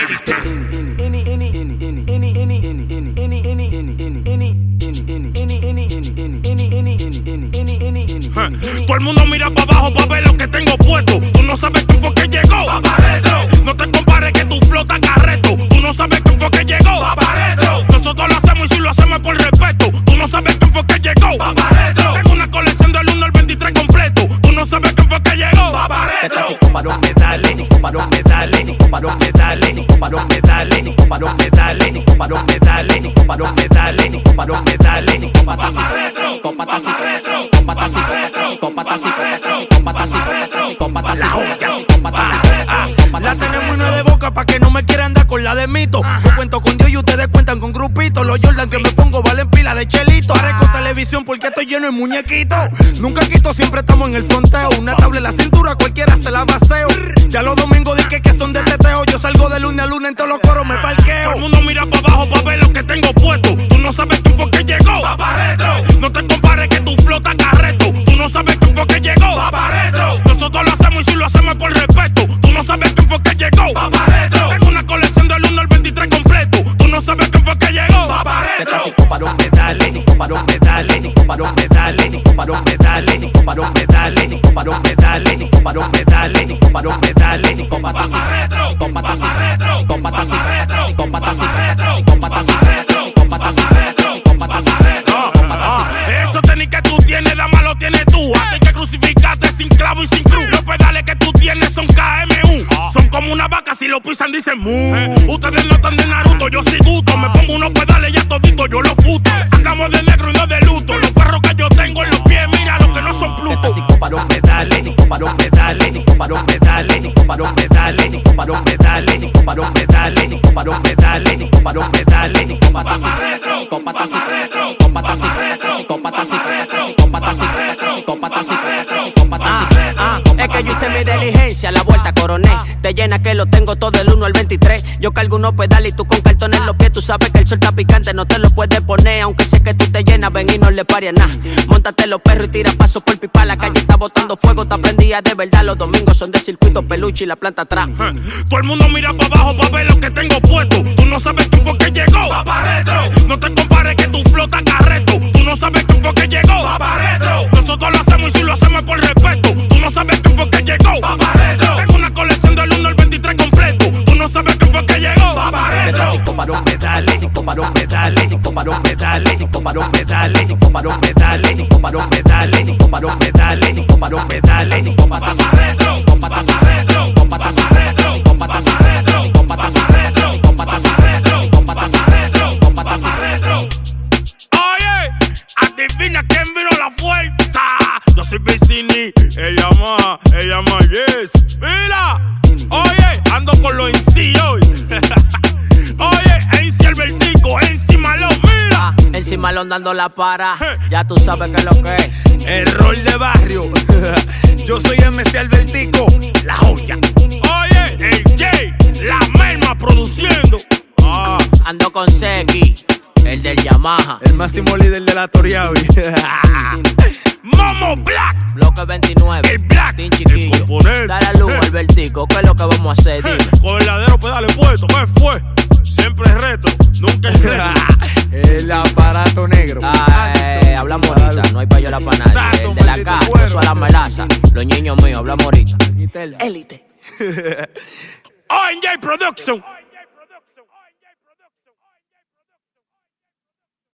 Todo el mundo mira para abajo para ver lo que tengo puesto. Tú no sabes quién fue que llegó. Va pa' retro. No te compares que tu flota carreto. Tú no sabes quién fue que llegó. Va pa' retro. Nosotros lo hacemos y si lo hacemos por respeto. Tú no sabes quién fue que llegó. Va pa' retro. Tengo una colección del 1 al 23 completo. Tú no sabes quién fue que llegó. Va pa' retro. Para los metales, para los metales, para los metales, para los metales, para los metales, para los metales, para los metales, para los metales, la tenemos una de boca pa' que no me quieran dar con la de mito. Yo cuento con Dios y ustedes cuentan con grupitos. Los Jordan que me pongo valen pila de chelito. Arreco televisión porque estoy lleno de muñequitos. Nunca quito, siempre estamos en el fronteo. Una tabla en la cintura, cualquiera se la baseo. Ya los domingos dije que son de teteo. Yo salgo de lunes a lunes, en todos los coros me parqueo. Todo el mundo mira para abajo para ver lo que tengo puesto. Tú no sabes quién fue que llegó. Va pa' retro. No te compares que tu flota carreto. Tú no sabes quién fue que llegó. Va pa' retro. Nosotros lo hacemos y si lo hacemos por respeto. Tú no sabes quién fue que llegó. Va pa' retro. Tengo una colección del 1 al 23 completo. Tú no sabes quién fue que llegó. Va pa' retro. Para los metales, para los metales, para los metales, para los metales, para los metales, para los metales, para los metales, para los metales, con patas retro, con patas retro, con patas retro, con patas retro, con patas retro, con patas retro, con patas retro. Eso tenis que tú tienes, dama lo tienes tú. Antes que crucificarte sin clavo y sin cruz. Los pedales que tú tienes son KMU. Son como una vaca, si lo pisan dicen mu. Ustedes no están de Naruto, yo sí gusto. Me pongo unos pedales ya todito, yo los futo. Andamos de negro y no de luto. Los perros que yo tengo en los pies, mira los que no son Pluto. Para los metales, para los metales, para los metales, para los metales, para los metales, para los metales, para los metales, para los metales, con patas retro, con patas retro, con patas retro, con patas retro, con patas retro, con patas retro, con patas retro. Es que yo hice mi diligencia, la vuelta coroné. Te llena que lo tengo todo del 1 al 23. Yo cargo unos pedales y tú con cartones en los pies. Tú sabes que el sol está picante, no te lo puedes poner. Aunque sé que tú te llenas, ven y no le pares nada. Móntate los perros y tira pasos por pipa. La calle está botando fuego, está prendida de verdad. Los domingos son de circuito, peluche y la planta atrás. Todo el mundo mira para abajo para ver lo que tengo puesto. Tú no sabes quién fue que llegó. Va pa' retro. No te compares que tu flota carreto. Tú no sabes quién fue que llegó. Va pa' retro. Nosotros lo hacemos y si lo hacemos por respeto. Tú no sabes quién fue que llegó. Va pa' retro. Tengo una colección del 1 al 23 completo. Tú no sabes quién fue que llegó. Va pa' retro. Para los metales, para los metales, para los metales, para los metales, para los metales, para los metales, para los metales, para los metales, con patas retro, con patas retro, con patas retro, con patas retro, con patas retro, con patas retro, con patas retro, con patas retro. Oye, adivina quién vino la fuerza. Yo soy Vicini, ella más yes. Mira, oye, ando con los NC hoy. Oye, NC Albertico, NC Malón, mira. NC Malón dando la para, ya tú sabes que es lo que es. El rol de barrio. Yo soy MC Albertico, la joya. Oye, el J, la merma produciendo. Ando con Seki, el del Yamaha. El máximo líder de la Toriavi. Momo Black, Bloque 29, el Black, Team Chiquillo. el componente. Dale a luz, Albertico, ¿qué es lo que vamos a hacer? Dime. Con verdadero pedales puesto, ¿qué fue? Siempre es retro, nunca es retro. El aparato negro. Hablamos ahorita, no hay payola para nadie. El de la casa, eso a la melaza. Los niños míos, hablamos ahorita. Élite. ONJ Production.